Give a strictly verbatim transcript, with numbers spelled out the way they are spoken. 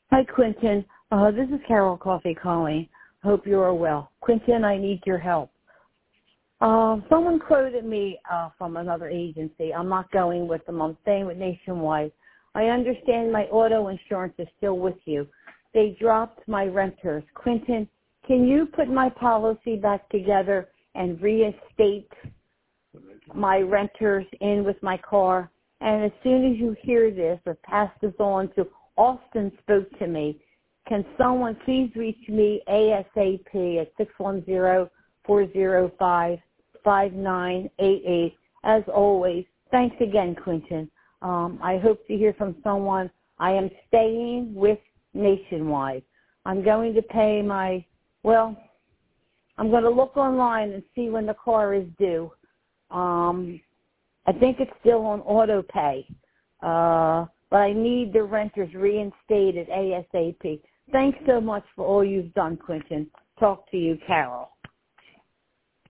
Hi, Quentin. Uh, this is Carol Coffey calling. Hope you are well. Quentin, I need your help. Uh, someone quoted me uh, from another agency. I'm not going with them. I'm staying with Nationwide. I understand my auto insurance is still with you. They dropped my renters. Quentin, can you put my policy back together and reinstate my renters in with my car? And as soon as you hear this or pass this on to Austin spoke to me, can someone please reach me ASAP at six one zero, four zero five, five nine eight eight. As always, thanks again, Quentin. Um, I hope to hear from someone. I am staying with Nationwide. I'm going to pay my, well, I'm going to look online and see when the car is due. Um, I think it's still on auto pay, uh, but I need the renters reinstated ASAP. Thanks so much for all you've done, Quentin. Talk to you, Carol.